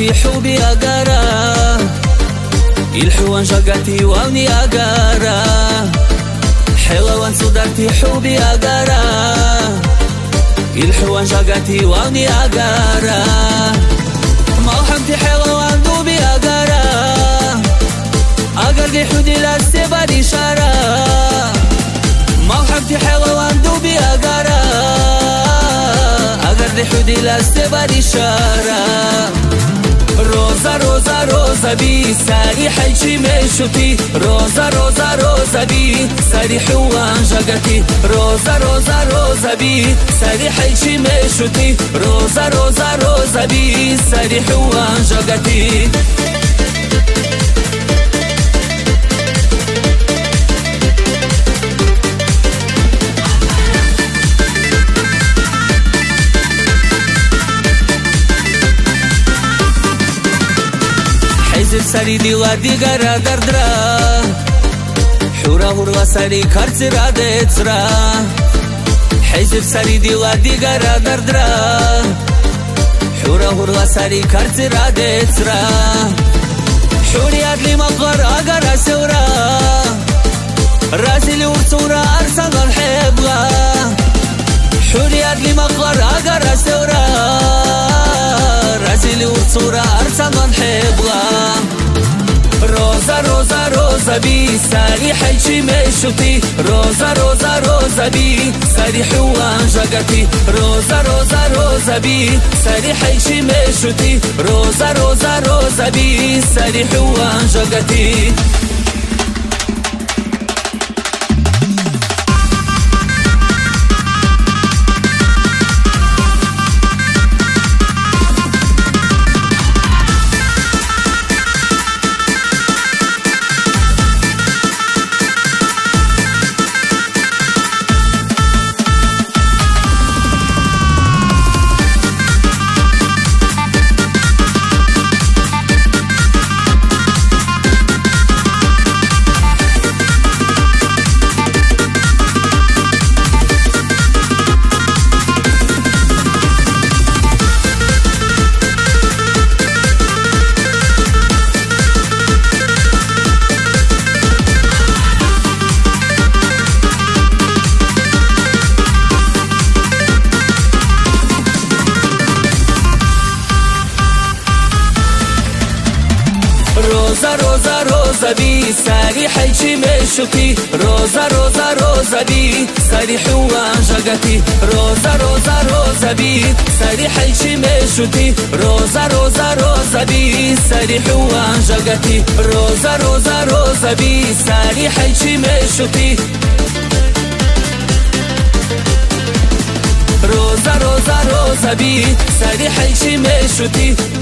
في حبي أقرا الحوان جاقتي واني أقرا حلوان صدرتي حبي أقرا الحوان جاقتي واني أقرا مرحبتي حلوان دوبي أقرا أقرقي حدي للسبادي شارا مرحبتي حلوان دوبي أقرا أقرقي حدي للسبادي شارا روزا روزا روزا بي ساري حيشي مشوتي روزا روزا روزا بي ساري حوان جاقتي روزا روزا روزا بي ساري حيشي مشوتي روزا روزا روزا بي ساري حوان جاقتي سری دیوار دیگر درد را حورا حورا سری کرد را دیت را حیزب سری دیوار دیگر درد را حورا حورا سری کرد را دیت را حوری ادلی مقر اگر سورا رازی لورسورا ارسان الحبغا حوری ادلی مقر اگر سورا رازی لورسورا ارسان الحبغا روزا روزا روزا بي ساري حيشي مشوتي روزا روزا روزا بي ساري حوان جاقتي روزا روزا روزا بي ساري حيشي مشوتي روزا روزا روزا بي ساري حوان جاقتي روزا روزا روزا بي ساري حيشي مشوتي روزا روزا روزا بي ساري حوان جاقتي روزا روزا روزا بي ساري حيشي مشوتي روزا روزا روزا بي ساري حوان جاقتي روزا روزا روزا بي ساري حيشي مشوتي روزا روزا روزا بي ساري حيشي مشوتي